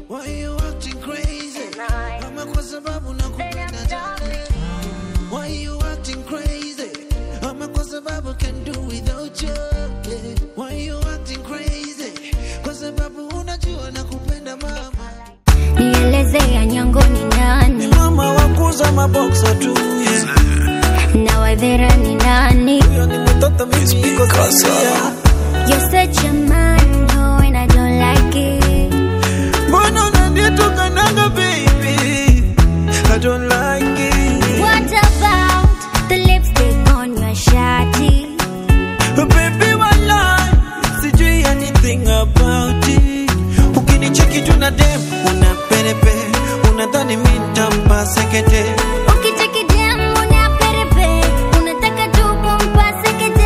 Why you acting crazy? Mama kwa sababu nakupenda darling. Why you acting crazy? Mama kwa sababu can do without you. Why you acting crazy? Kwa sababu unajua nakupenda mama. Nieleze ya nyango ni nani? Mama wakuza maboxa tu. Na wadhera ni nani? Huyo ni mtoto mimi niko sawa. You're such a man, no, and I don't like it. Mbona unanitoka nanga baby? I don't like it. What about the lipstick on your shawty? Baby walai, sijui anything about it. Ukinicheki tu na dem, unaperepe, unadhani mimi nitampa sekete. Ukicheki dem unaperepe, unataka tu kumpa sekete.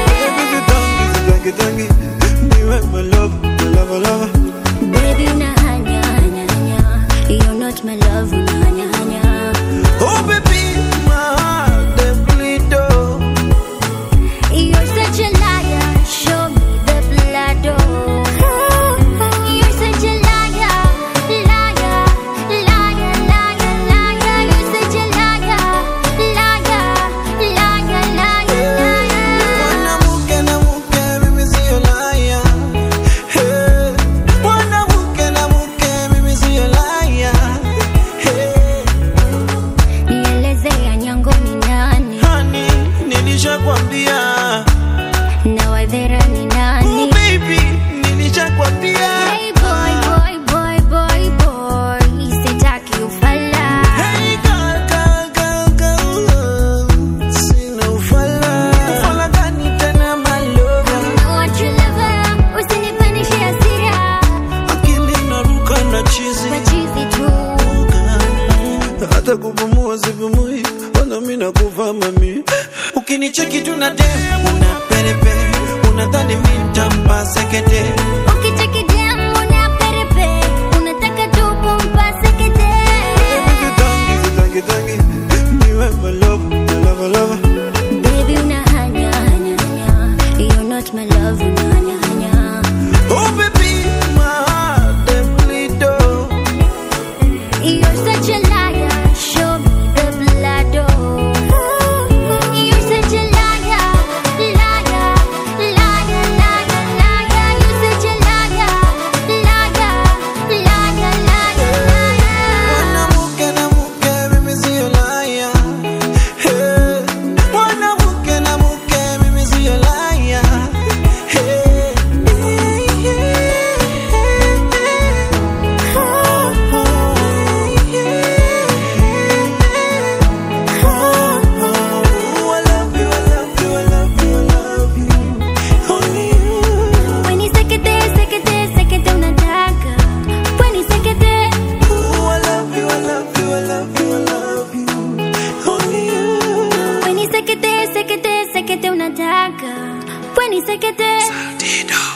Tangi, niwe my love, my love. Baby unahanya, hanya, hanya. You're not my love, unahanya, hanya. Oh baby, my heart they bleed oh. You're such a liar, show me the blood oh. You're such a liar, liar, liar, liar, liar. You're such a liar, liar, liar, liar, liar. Mwanamke na mke mimi sio liar. Hey. Mwanamke na mke mimi sio liar. Hey. Nieleze ya nyango ni nani? Honey, nilishakwambia. Na wadhera ni nani? Oh baby, nilishakwambia. Hey boy, boy, boy, boy, boy. Sitaki ufala. Hey girl. Sina ufala. Ufala gani tena my lover? What you love, usinipanishe hasira. Akili inaruka na chizi. Machizi tu. Hata kupumua sipumui, wana mimi nakufa mami. Ukinicheki tu na dem, unaperepe, unadhani mimi nitampa sekete. Ukicheki dem unaperepe, unataka tu kumpa sekete. Tangi, niwe my love, my love. Baby unahanya, hanya, hanya. You're not my love, unahanya, hanya. Oh baby, my heart they bleed oh. You're such a liar, show me the blood oh. You're such a liar, liar, liar, liar, liar. You're such a liar, liar, liar, liar, liar. Mwanamke na mke mimi sio liar. Hey. Mwanamke na mke mimi sio liar. Hey. When you sekete, sekete, sekete unataka. When you sekete, when you sekete, sekete, sekete unataka. When you sekete.